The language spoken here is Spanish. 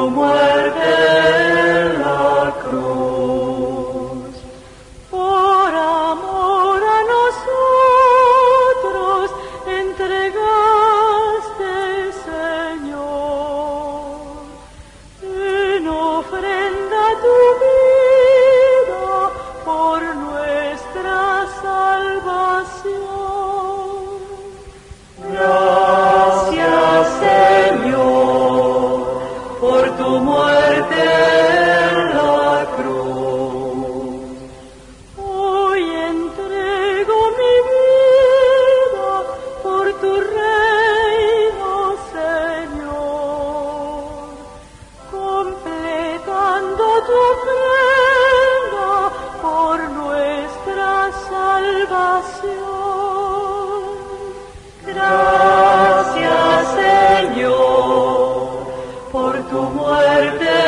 tu muerte en la cruz. Por amor a nosotros entregaste, Señor, en ofrenda tu vida por nuestra salvación. Gracias, Señor, por tu muerte en la cruz. Hoy entrego mi vida por tu reino, Señor, completando tu ofrenda por nuestra salvación. Gracias, Señor, por tu muerte